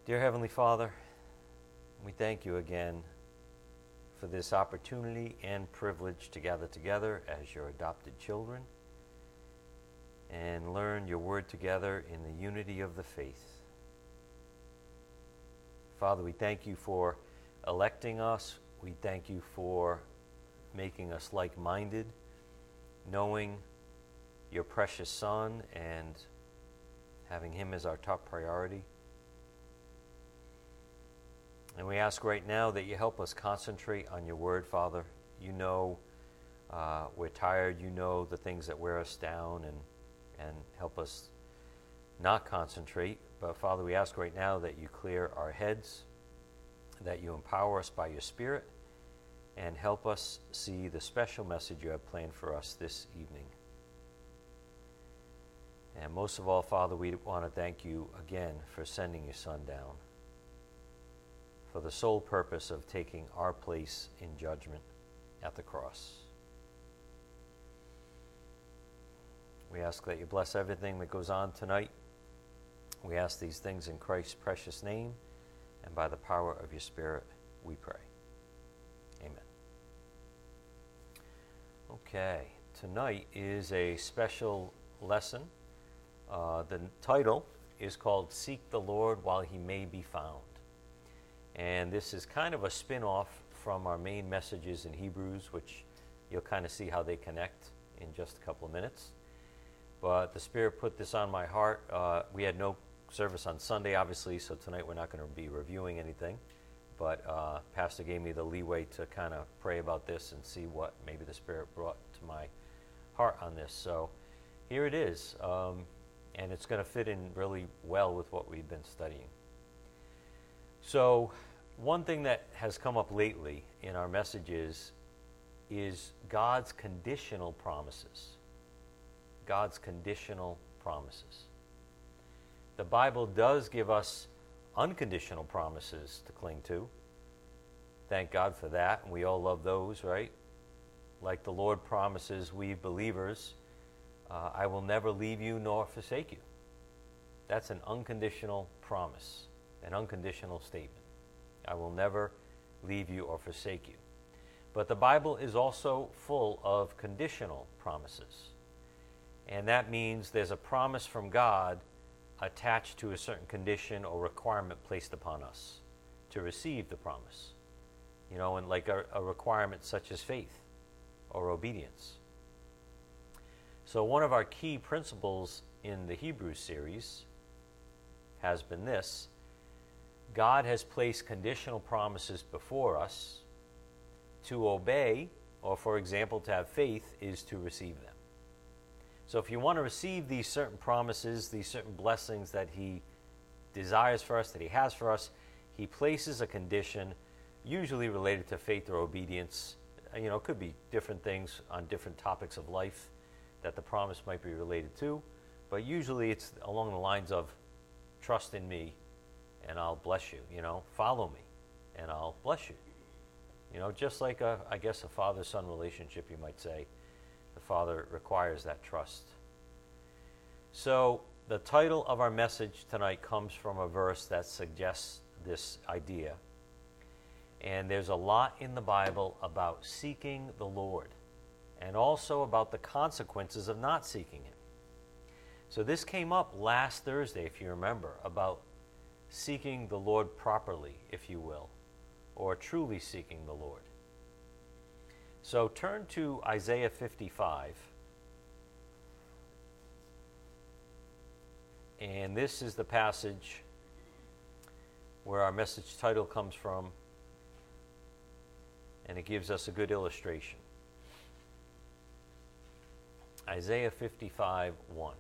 Dear Heavenly Father, we thank you again for this opportunity and privilege to gather together as your adopted children and learn your word together in the unity of the faith. Father, we thank you for electing us. We thank you for making us like-minded, knowing your precious Son and having him as our top priority. And we ask right now that you help us concentrate on your word, Father. You know we're tired. You know the things that wear us down and help us not concentrate. But Father, we ask right now that you clear our heads, that you empower us by your Spirit, and help us see the special message you have planned for us this evening. And most of all, Father, we want to thank you again for sending your Son down for the sole purpose of taking our place in judgment at the cross. We ask that you bless everything that goes on tonight. We ask these things in Christ's precious name, and by the power of your Spirit, we pray. Amen. Okay, tonight is a special lesson. The title is called Seek the Lord While He May Be Found. And this is kind of a spin-off from our main messages in Hebrews, which you'll kind of see how they connect in just a couple of minutes. But the Spirit put this on my heart. We had no service on Sunday, obviously, so tonight we're not going to be reviewing anything. But Pastor gave me the leeway to kind of pray about this and see what maybe the Spirit brought to my heart on this. So here it is, and it's going to fit in really well with what we've been studying. So one thing that has come up lately in our messages is God's conditional promises. God's conditional promises. The Bible does give us unconditional promises to cling to. Thank God for that, and we all love those, right? Like the Lord promises we believers, I will never leave you nor forsake you. That's an unconditional promise, an unconditional statement. I will never leave you or forsake you. But the Bible is also full of conditional promises. And that means there's a promise from God attached to a certain condition or requirement placed upon us to receive the promise. You know, and like a requirement such as faith or obedience. So one of our key principles in the Hebrews series has been this: God has placed conditional promises before us. To obey, or for example, to have faith, is to receive them. So if you want to receive these certain promises, these certain blessings that he desires for us, that he has for us, he places a condition, usually related to faith or obedience. You know, it could be different things on different topics of life that the promise might be related to, but usually it's along the lines of, trust in me and I'll bless you, you know, follow me and I'll bless you. You know, just like I guess a father-son relationship, you might say. The Father requires that trust. So the title of our message tonight comes from a verse that suggests this idea. And there's a lot in the Bible about seeking the Lord and also about the consequences of not seeking him. So this came up last Thursday, if you remember, about seeking the Lord properly, if you will, or truly seeking the Lord. So turn to Isaiah 55. And this is the passage where our message title comes from, and it gives us a good illustration. Isaiah 55:1.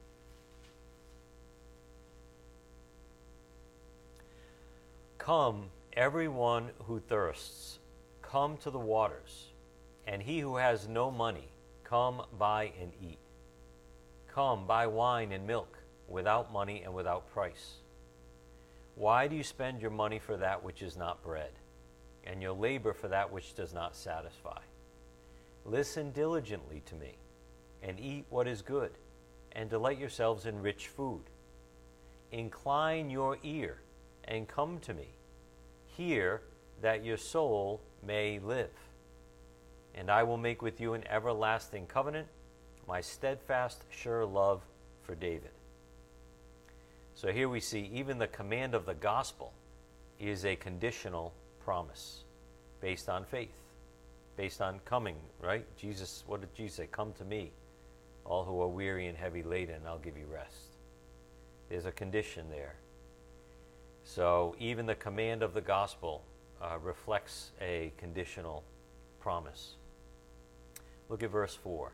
Come, everyone who thirsts, come to the waters, and he who has no money, come buy and eat. Come, buy wine and milk, without money and without price. Why do you spend your money for that which is not bread, and your labor for that which does not satisfy? Listen diligently to me, and eat what is good, and delight yourselves in rich food. Incline your ear, and come to me. Hear, that your soul may live. And I will make with you an everlasting covenant, my steadfast, sure love for David. So here we see even the command of the gospel is a conditional promise based on faith, based on coming, right? Jesus, what did Jesus say? Come to me, all who are weary and heavy laden, and I'll give you rest. There's a condition there. So even the command of the gospel reflects a conditional promise. Look at verse 4.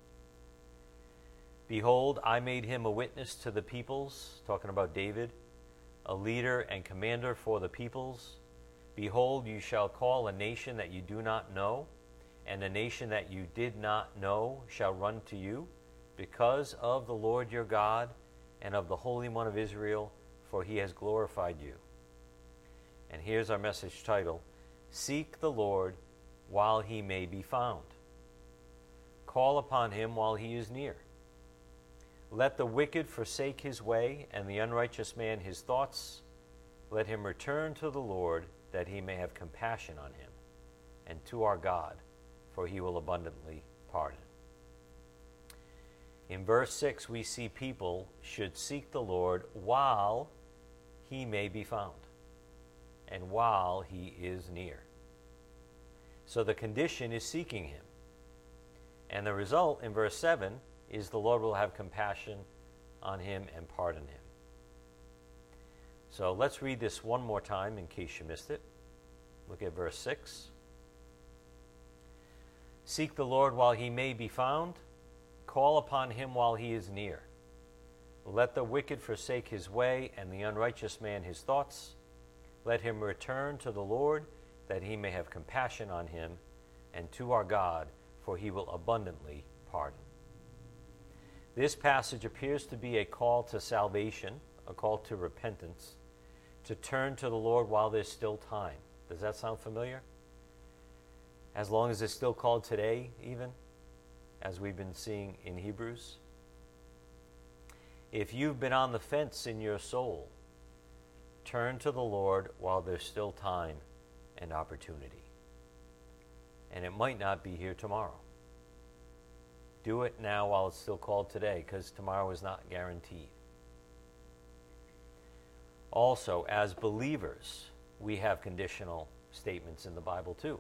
Behold, I made him a witness to the peoples, talking about David, a leader and commander for the peoples. Behold, you shall call a nation that you do not know, and a nation that you did not know shall run to you, because of the Lord your God and of the Holy One of Israel, for he has glorified you. And here's our message title: Seek the Lord while he may be found. Call upon him while he is near. Let the wicked forsake his way, and the unrighteous man his thoughts. Let him return to the Lord, that he may have compassion on him, and to our God, for he will abundantly pardon. In verse 6, we see people should seek the Lord while he may be found, and while he is near. So the condition is seeking him. And the result in verse 7 is the Lord will have compassion on him and pardon him. So let's read this one more time in case you missed it. Look at verse 6. Seek the Lord while he may be found. Call upon him while he is near. Let the wicked forsake his way, and the unrighteous man his thoughts. Let him return to the Lord, that he may have compassion on him, and to our God, for he will abundantly pardon. This passage appears to be a call to salvation, a call to repentance, to turn to the Lord while there's still time. Does that sound familiar? As long as it's still called today, even, as we've been seeing in Hebrews. If you've been on the fence in your soul, turn to the Lord while there's still time and opportunity. And it might not be here tomorrow. Do it now while it's still called today, because tomorrow is not guaranteed. Also, as believers, we have conditional statements in the Bible too.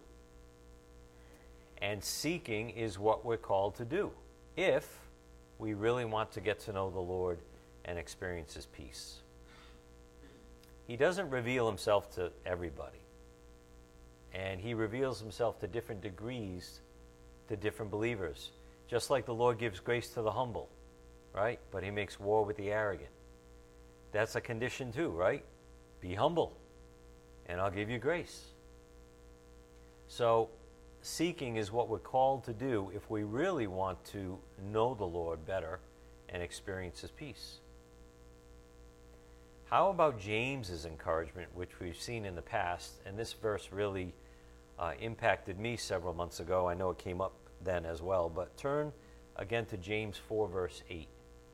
And seeking is what we're called to do if we really want to get to know the Lord and experience his peace. He doesn't reveal himself to everybody. And he reveals himself to different degrees to different believers. Just like the Lord gives grace to the humble, right? But he makes war with the arrogant. That's a condition too, right? Be humble, and I'll give you grace. So, seeking is what we're called to do if we really want to know the Lord better and experience his peace. How about James's encouragement, which we've seen in the past? And this verse really impacted me several months ago. I know it came up then as well, but turn again to James 4, verse 8.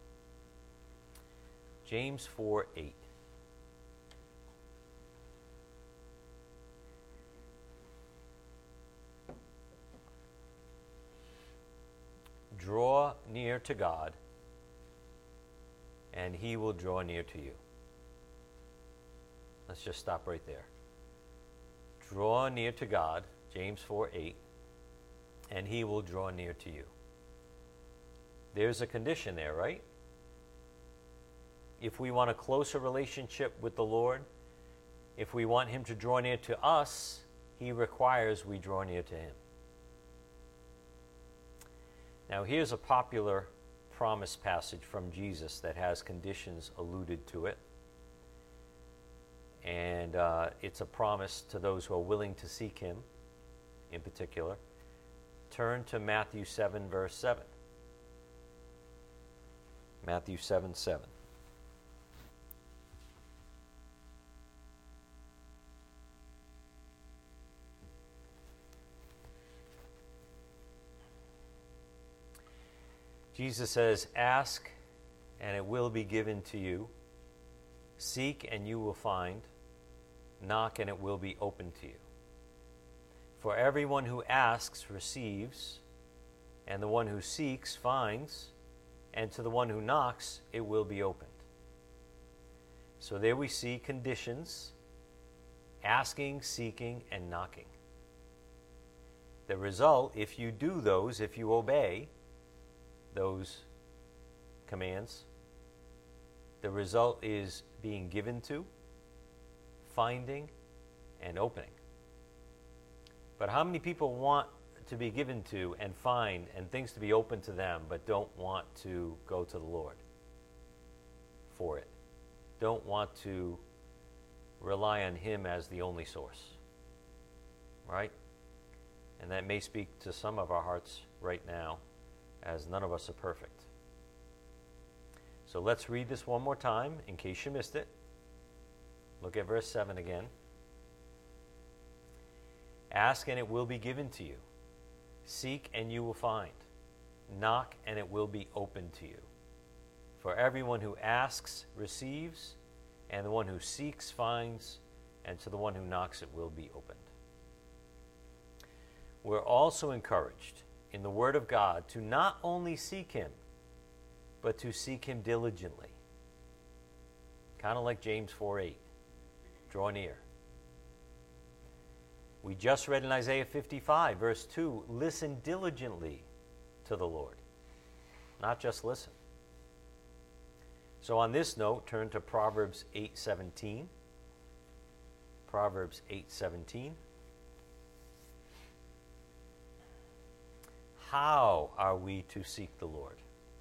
James 4:8. Draw near to God, and he will draw near to you. Let's just stop right there. Draw near to God, James 4:8, and he will draw near to you. There's a condition there, right? If we want a closer relationship with the Lord, if we want him to draw near to us, he requires we draw near to him. Now, here's a popular promise passage from Jesus that has conditions alluded to it. And it's a promise to those who are willing to seek him in particular. Turn to Matthew 7, verse 7. Matthew 7:7. Jesus says, "Ask, and it will be given to you. Seek, and you will find. knock and it will be opened to you. For everyone who asks receives, and the one who seeks finds, and to the one who knocks it will be opened. So there we see conditions: asking, seeking, and knocking. The result, if you do those, if you obey those commands, the result is being given to, finding, and opening. But how many people want to be given to and find and things to be open to them, but don't want to go to the Lord for it? Don't want to rely on Him as the only source, right? And that may speak to some of our hearts right now, as none of us are perfect. So let's read this one more time in case you missed it. Look at verse 7 again. Ask and it will be given to you. Seek and you will find. Knock and it will be opened to you. For everyone who asks receives, and the one who seeks finds, and to the one who knocks it will be opened. We're also encouraged in the Word of God to not only seek Him, but to seek Him diligently. Kind of like James 4:8. Draw near. We just read in Isaiah 55, verse 2, listen diligently to the Lord. Not just listen. So on this note, turn to Proverbs 8:17. Proverbs 8:17. How are we to seek the Lord?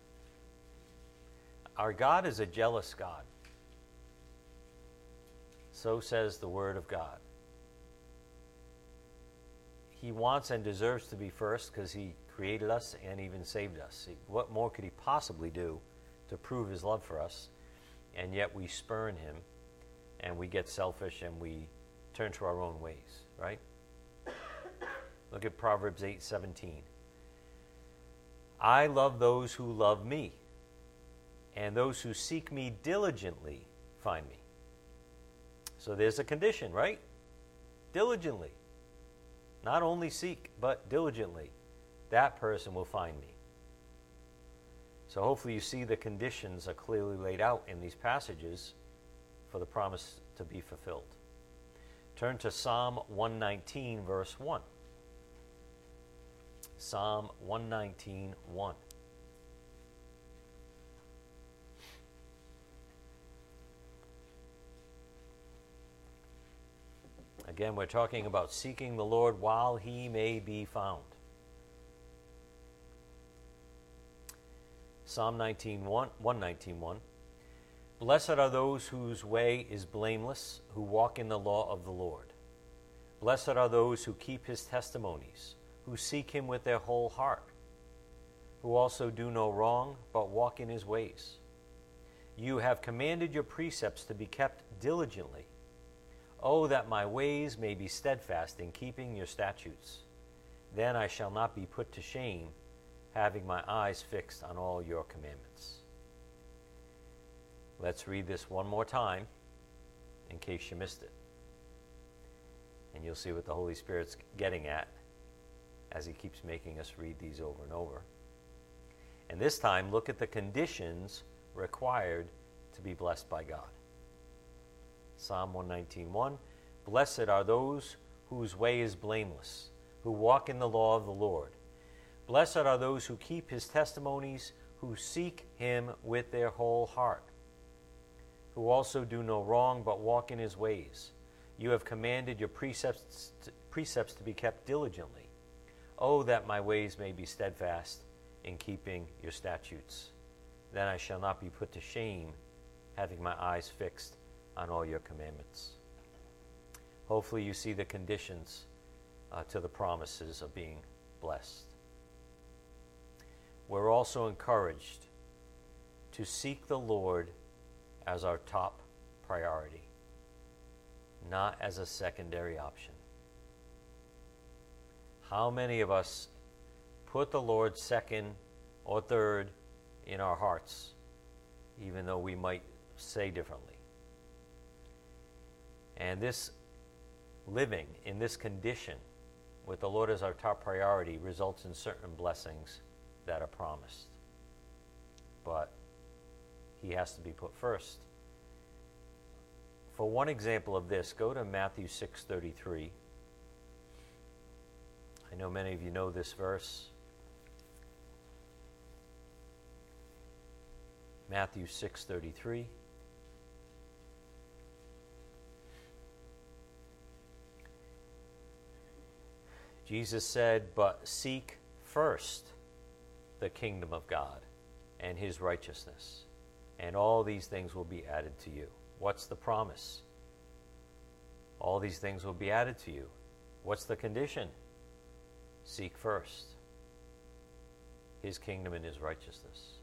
Our God is a jealous God. So says the Word of God. He wants and deserves to be first because He created us and even saved us. What more could He possibly do to prove His love for us? And yet we spurn Him and we get selfish and we turn to our own ways, right? Look at Proverbs 8:17. I love those who love me, and those who seek me diligently find me. So there's a condition, right? Diligently. Not only seek, but diligently. That person will find me. So hopefully you see the conditions are clearly laid out in these passages for the promise to be fulfilled. Turn to Psalm 119, verse 1. Psalm 119, 1. Again, we're talking about seeking the Lord while He may be found. Psalm 119:1. Blessed are those whose way is blameless, who walk in the law of the Lord. Blessed are those who keep His testimonies, who seek Him with their whole heart, who also do no wrong, but walk in His ways. You have commanded your precepts to be kept diligently. Oh, that my ways may be steadfast in keeping your statutes. Then I shall not be put to shame, having my eyes fixed on all your commandments. Let's read this one more time, in case you missed it. And you'll see what the Holy Spirit's getting at as He keeps making us read these over and over. And this time, look at the conditions required to be blessed by God. Psalm 119:1. Blessed are those whose way is blameless, who walk in the law of the Lord. Blessed are those who keep His testimonies, who seek Him with their whole heart, who also do no wrong, but walk in His ways. You have commanded your precepts to be kept diligently. Oh, that my ways may be steadfast in keeping your statutes. Then I shall not be put to shame, having my eyes fixed on all your commandments. Hopefully you see the conditions to the promises of being blessed. We're also encouraged to seek the Lord as our top priority, not as a secondary option. How many of us put the Lord second or third in our hearts, even though we might say differently? And this living in this condition with the Lord as our top priority results in certain blessings that are promised. But he has to be put first. For one example of this, go to Matthew 6:33. I know many of you know this verse. Matthew 6:33. Jesus said, "But seek first the kingdom of God and his righteousness, and all these things will be added to you." What's the promise? All these things will be added to you. What's the condition? Seek first his kingdom and his righteousness.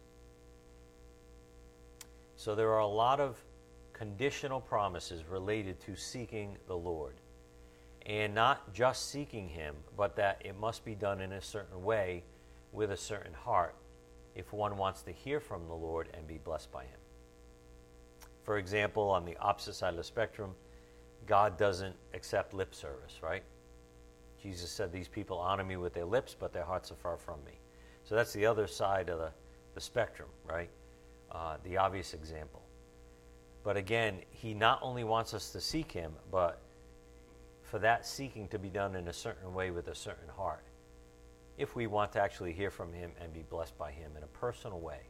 So there are a lot of conditional promises related to seeking the Lord. And not just seeking him, but that it must be done in a certain way with a certain heart if one wants to hear from the Lord and be blessed by him. For example, on the opposite side of the spectrum, God doesn't accept lip service, right? Jesus said, "These people honor me with their lips, but their hearts are far from me." So that's the other side of the spectrum, right? The obvious example. But again, he not only wants us to seek him, but for that seeking to be done in a certain way with a certain heart, if we want to actually hear from him and be blessed by him in a personal way.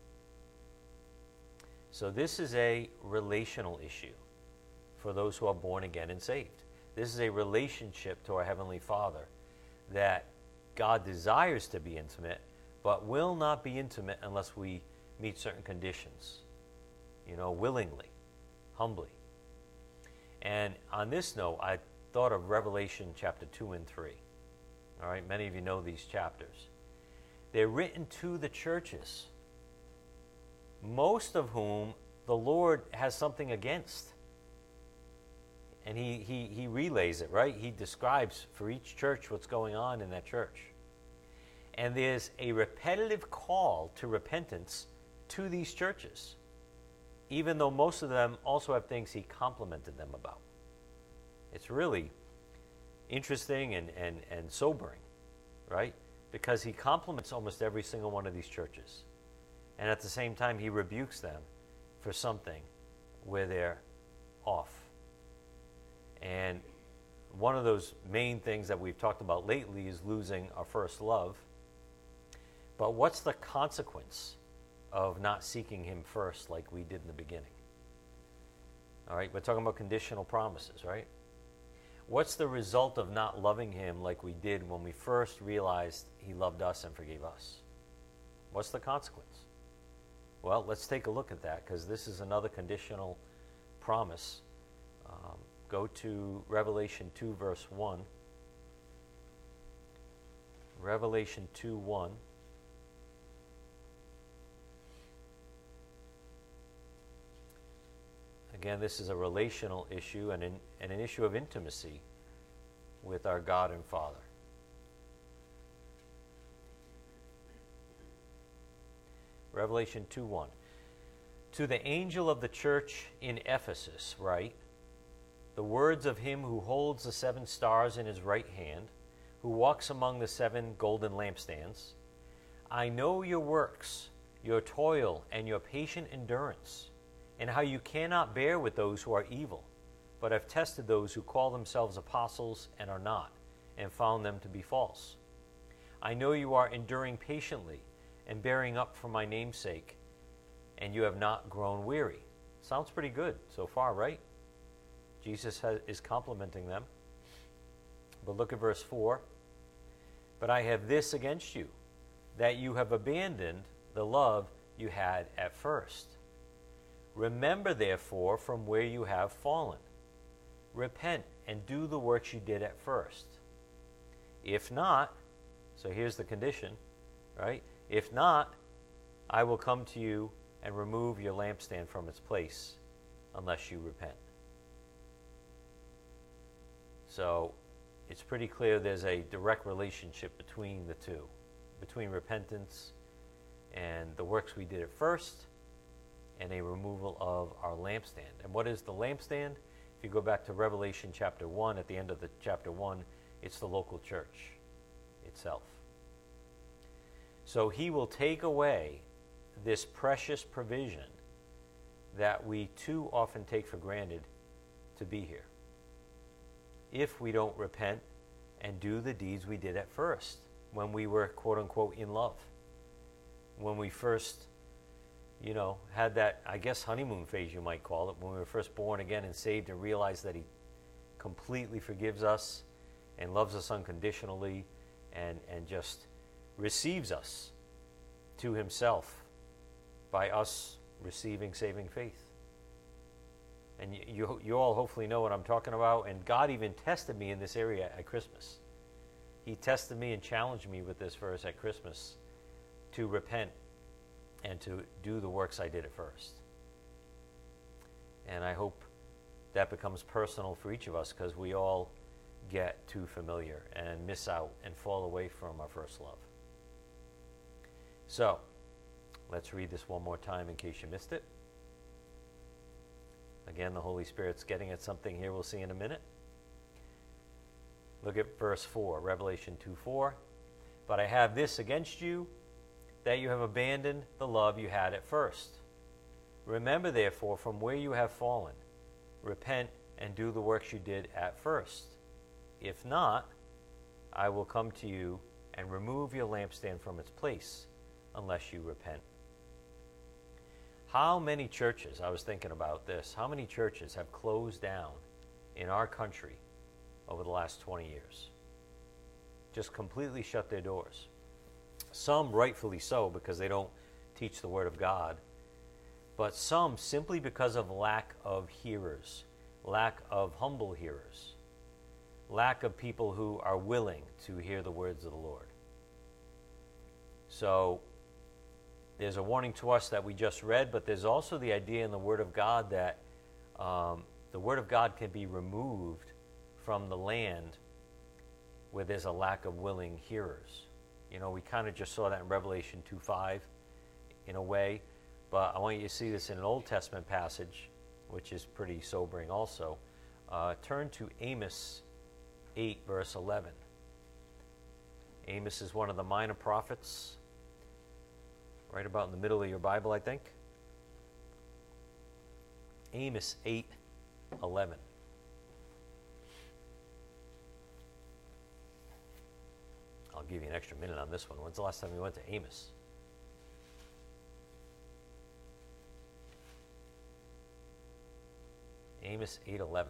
So this is a relational issue for those who are born again and saved. This is a relationship to our Heavenly Father that God desires to be intimate, but will not be intimate unless we meet certain conditions, willingly, humbly. And on this note, I thought of Revelation chapter 2 and 3. All right, many of you know these chapters. They're written to the churches, most of whom the Lord has something against. And he relays it, right? He describes for each church what's going on in that church. And there's a repetitive call to repentance to these churches, even though most of them also have things he complimented them about. It's really interesting and sobering, right? Because he compliments almost every single one of these churches. And at the same time, he rebukes them for something where they're off. And one of those main things that we've talked about lately is losing our first love. But what's the consequence of not seeking him first like we did in the beginning? All right, we're talking about conditional promises, right? What's the result of not loving him like we did when we first realized he loved us and forgave us? What's the consequence? Well, let's take a look at that, because this is another conditional promise. Go to Revelation 2, verse 1. Revelation 2, 1. Again, this is a relational issue and an issue of intimacy with our God and Father. Revelation 2:1. To the angel of the church in Ephesus write, the words of him who holds the 7 stars in his right hand, who walks among the 7 golden lampstands. I know your works, your toil, and your patient endurance, and how you cannot bear with those who are evil, but have tested those who call themselves apostles and are not, and found them to be false. I know you are enduring patiently and bearing up for my name's sake, and you have not grown weary. Sounds pretty good so far, right? Jesus is complimenting them. But look at verse 4. But I have this against you, that you have abandoned the love you had at first. Remember, therefore, from where you have fallen. Repent and do the works you did at first. If not, so here's the condition, right? If not, I will come to you and remove your lampstand from its place, unless you repent. So it's pretty clear there's a direct relationship between the two, between repentance and the works we did at first, and a removal of our lampstand. And what is the lampstand? If you go back to Revelation chapter 1, at the end of the chapter 1, it's the local church itself. So he will take away this precious provision that we too often take for granted to be here, if we don't repent and do the deeds we did at first, when we were, quote unquote, in love. When we first, had that, I guess, honeymoon phase, you might call it, when we were first born again and saved and realized that he completely forgives us and loves us unconditionally and just receives us to himself by us receiving saving faith. And you all hopefully know what I'm talking about. And God even tested me in this area at Christmas. He tested me and challenged me with this verse at Christmas to repent and to do the works I did at first. And I hope that becomes personal for each of us, because we all get too familiar and miss out and fall away from our first love. So, let's read this one more time in case you missed it. Again, the Holy Spirit's getting at something here we'll see in a minute. Look at verse 4, Revelation 2:4. But I have this against you, that you have abandoned the love you had at first. Remember, therefore, from where you have fallen, repent and do the works you did at first. If not, I will come to you and remove your lampstand from its place, unless you repent. How many churches, I was thinking about this, how many churches have closed down in our country over the last 20 years? Just completely shut their doors. Some rightfully so, because they don't teach the Word of God, but some simply because of lack of hearers, lack of humble hearers, lack of people who are willing to hear the words of the Lord. So there's a warning to us that we just read, but there's also the idea in the Word of God that the Word of God can be removed from the land where there's a lack of willing hearers. We kind of just saw that in Revelation 2:5 in a way, but I want you to see this in an Old Testament passage, which is pretty sobering also. Turn to Amos 8, verse 11. Amos is one of the minor prophets, right about in the middle of your Bible, I think. Amos 8:11. I'll give you an extra minute on this one. When's the last time you went to Amos? Amos 8:11.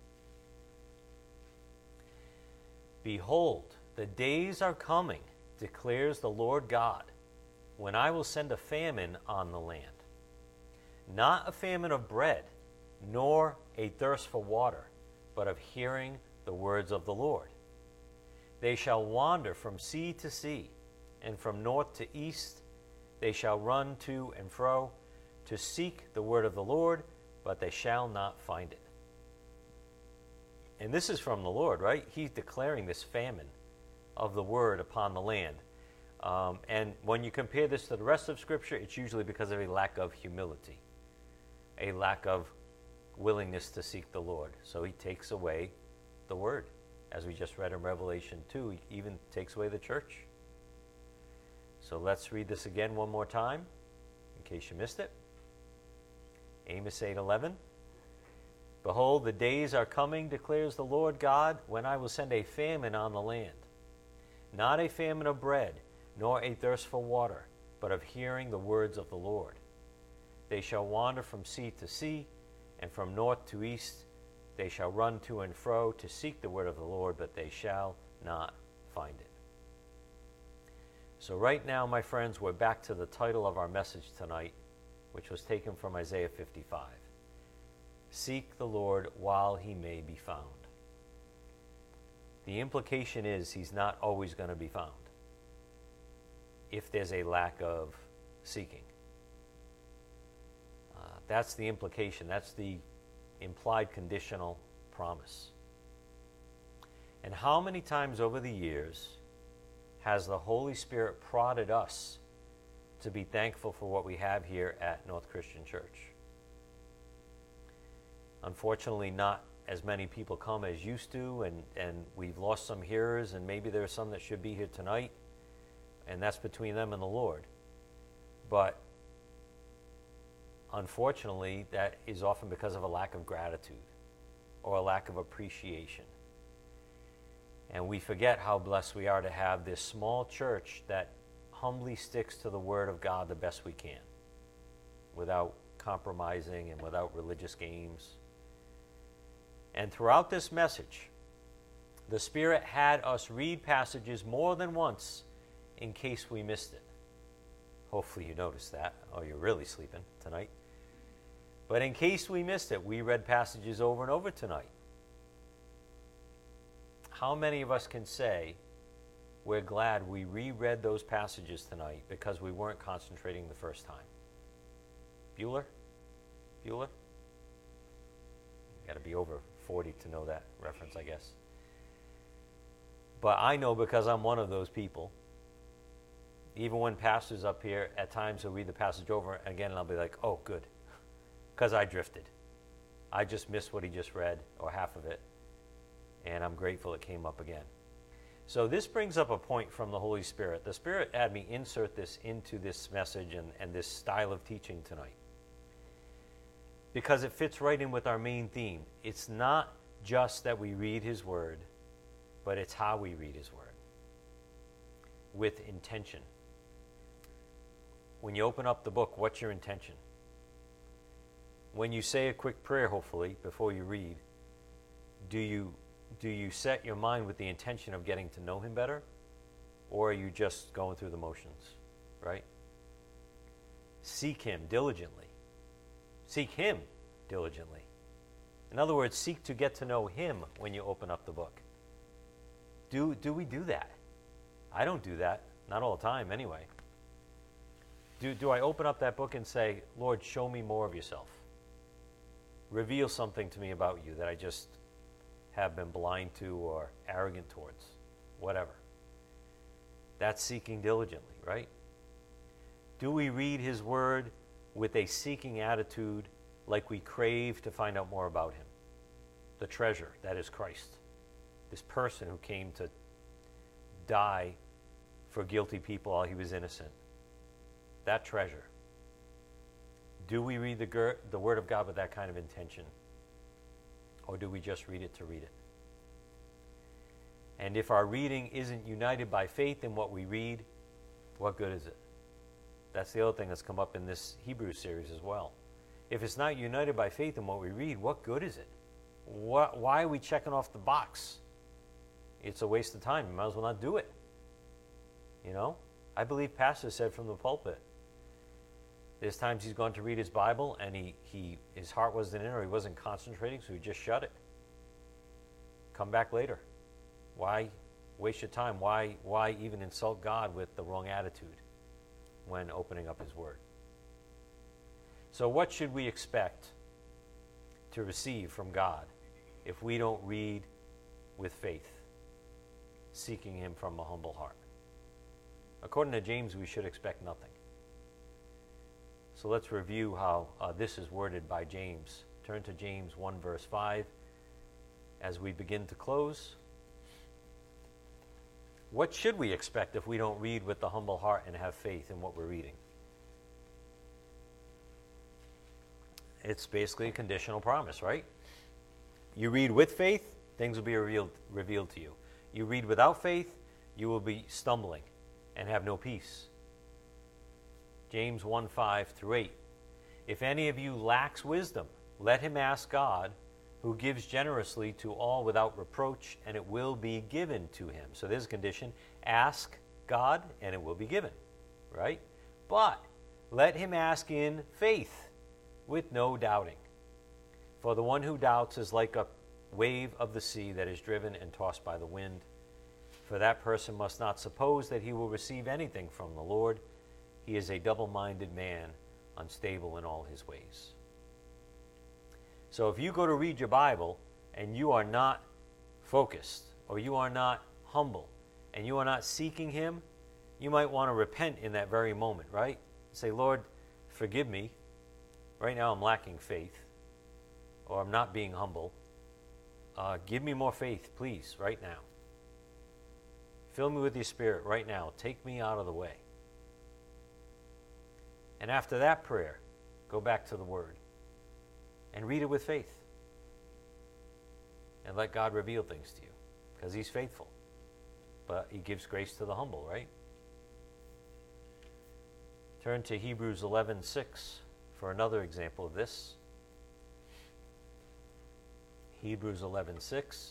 Behold, the days are coming, declares the Lord God, when I will send a famine on the land. Not a famine of bread, nor a thirst for water, but of hearing the words of the Lord. They shall wander from sea to sea, and from north to east. They shall run to and fro to seek the word of the Lord, but they shall not find it. And this is from the Lord, right? He's declaring this famine of the word upon the land. And when you compare this to the rest of Scripture, it's usually because of a lack of humility, a lack of willingness to seek the Lord. So he takes away the word. As we just read in Revelation 2, he even takes away the church. So let's read this again one more time, in case you missed it. Amos 8:11. Behold, the days are coming, declares the Lord God, when I will send a famine on the land. Not a famine of bread, nor a thirst for water, but of hearing the words of the Lord. They shall wander from sea to sea, and from north to east. They shall run to and fro to seek the word of the Lord, but they shall not find it. So right now, my friends, we're back to the title of our message tonight, which was taken from Isaiah 55. Seek the Lord while he may be found. The implication is he's not always going to be found if there's a lack of seeking. That's the implication. That's the implied conditional promise. And how many times over the years has the Holy Spirit prodded us to be thankful for what we have here at North Christian Church? Unfortunately, not as many people come as used to, and we've lost some hearers, and maybe there are some that should be here tonight, and that's between them and the Lord. But unfortunately, that is often because of a lack of gratitude or a lack of appreciation. And we forget how blessed we are to have this small church that humbly sticks to the Word of God the best we can, without compromising and without religious games. And throughout this message, the Spirit had us read passages more than once in case we missed it. Hopefully you noticed that, or you're really sleeping tonight. But in case we missed it, we read passages over and over tonight. How many of us can say we're glad we reread those passages tonight because we weren't concentrating the first time? Bueller? You got to be over 40 to know that reference, I guess. But I know because I'm one of those people. Even when pastors up here, at times will read the passage over again, and I'll be like, oh, good, because I drifted. I just missed what he just read, or half of it, and I'm grateful it came up again. So this brings up a point from the Holy Spirit. The Spirit had me insert this into this message and this style of teaching tonight, because it fits right in with our main theme. It's not just that we read his word, but it's how we read his word, with intention. When you open up the book, what's your intention? When you say a quick prayer, hopefully, before you read, do you set your mind with the intention of getting to know him better? Or are you just going through the motions, right? Seek him diligently. Seek him diligently. In other words, seek to get to know him when you open up the book. Do we do that? I don't do that. Not all the time, anyway. Do I open up that book and say, Lord, show me more of yourself? Reveal something to me about you that I just have been blind to or arrogant towards, whatever. That's seeking diligently, right? Do we read his word with a seeking attitude, like we crave to find out more about him? The treasure that is Christ, this person who came to die for guilty people while he was innocent. That treasure. Do we read the Word of God with that kind of intention? Or do we just read it to read it? And if our reading isn't united by faith in what we read, what good is it? That's the other thing that's come up in this Hebrews series as well. If it's not united by faith in what we read, what good is it? Why are we checking off the box? It's a waste of time. You might as well not do it. You know? I believe Pastor said from the pulpit, there's times he's gone to read his Bible and his heart wasn't in or he wasn't concentrating, so he just shut it. Come back later. Why waste your time? Why even insult God with the wrong attitude when opening up his word? So what should we expect to receive from God if we don't read with faith, seeking him from a humble heart? According to James, we should expect nothing. So let's review how this is worded by James. Turn to James 1 verse 5 as we begin to close. What should we expect if we don't read with the humble heart and have faith in what we're reading? It's basically a conditional promise, right? You read with faith, things will be revealed to you. You read without faith, you will be stumbling and have no peace. James 1:5-8. If any of you lacks wisdom, let him ask God, who gives generously to all without reproach, and it will be given to him. So there's a condition. Ask God, and it will be given, right? But let him ask in faith, with no doubting. For the one who doubts is like a wave of the sea that is driven and tossed by the wind. For that person must not suppose that he will receive anything from the Lord. He is a double-minded man, unstable in all his ways. So if you go to read your Bible and you are not focused, or you are not humble, and you are not seeking him, you might want to repent in that very moment, right? Say, Lord, forgive me. Right now I'm lacking faith, or I'm not being humble, Give me more faith, please, right now. Fill me with your Spirit right now. Take me out of the way. And after that prayer, go back to the Word and read it with faith. And let God reveal things to you, because He's faithful. But He gives grace to the humble, right? Turn to Hebrews 11:6 for another example of this. Hebrews 11:6.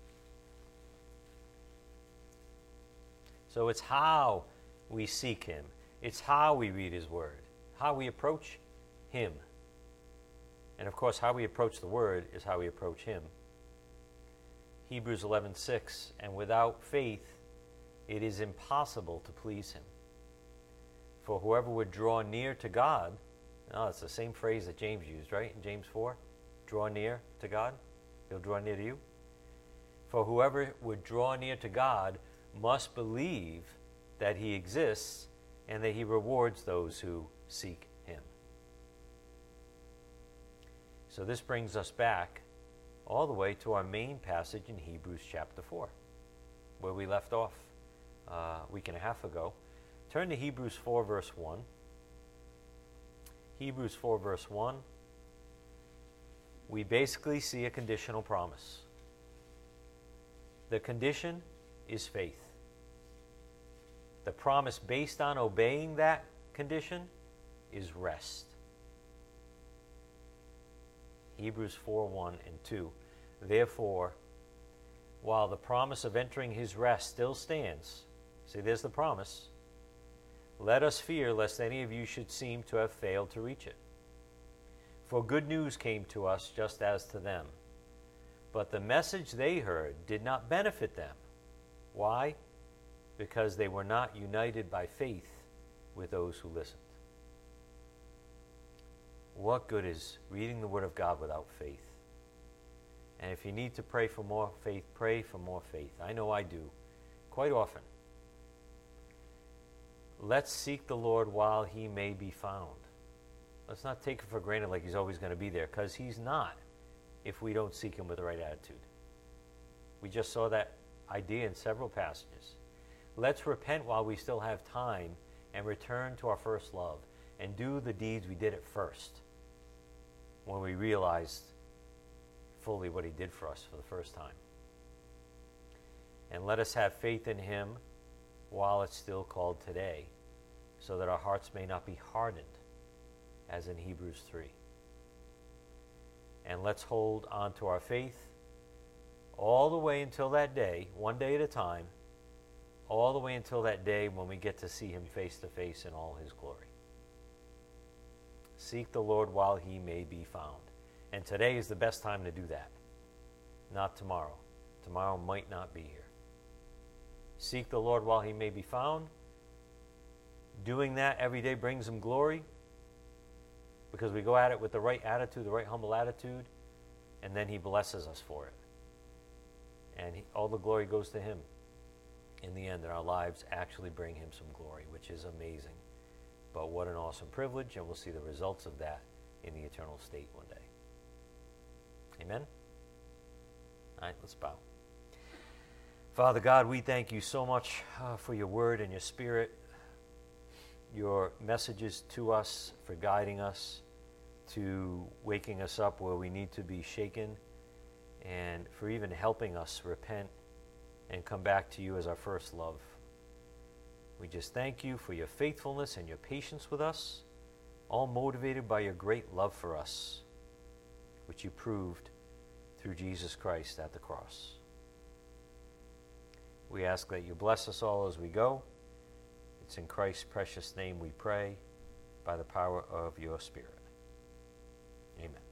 So it's how we seek Him. It's how we read His Word. How we approach Him. And of course, how we approach the Word is how we approach Him. Hebrews 11:6, and without faith it is impossible to please Him. For whoever would draw near to God, it's the same phrase that James used, right? In James 4, draw near to God, He'll draw near to you. For whoever would draw near to God must believe that He exists and that He rewards those who seek Him. So this brings us back all the way to our main passage in Hebrews chapter 4, where we left off a week and a half ago. Turn to Hebrews 4, verse 1. Hebrews 4, verse 1. We basically see a conditional promise. The condition is faith. The promise based on obeying that condition is rest. Hebrews 4, 1 and 2. Therefore, while the promise of entering His rest still stands, see, there's the promise, let us fear lest any of you should seem to have failed to reach it. For good news came to us just as to them. But the message they heard did not benefit them. Why? Because they were not united by faith with those who listened. What good is reading the Word of God without faith? And if you need to pray for more faith, pray for more faith. I know I do, quite often. Let's seek the Lord while He may be found. Let's not take it for granted like He's always going to be there, because He's not if we don't seek Him with the right attitude. We just saw that idea in several passages. Let's repent while we still have time and return to our first love and do the deeds we did at first, when we realized fully what He did for us for the first time. And let us have faith in Him while it's still called today, so that our hearts may not be hardened, as in Hebrews 3. And let's hold on to our faith all the way until that day, one day at a time, all the way until that day when we get to see Him face to face in all His glory. Seek the Lord while He may be found. And today is the best time to do that, not tomorrow. Tomorrow might not be here. Seek the Lord while He may be found. Doing that every day brings Him glory, because we go at it with the right attitude, the right humble attitude, and then He blesses us for it. And all the glory goes to Him in the end, and our lives actually bring Him some glory, which is amazing. But what an awesome privilege, and we'll see the results of that in the eternal state one day. Amen? All right, let's bow. Father God, we thank You so much for Your Word and Your Spirit, Your messages to us, for guiding us, to waking us up where we need to be shaken, and for even helping us repent and come back to You as our first love. We just thank You for Your faithfulness and Your patience with us, all motivated by Your great love for us, which You proved through Jesus Christ at the cross. We ask that You bless us all as we go. It's in Christ's precious name we pray, by the power of Your Spirit. Amen.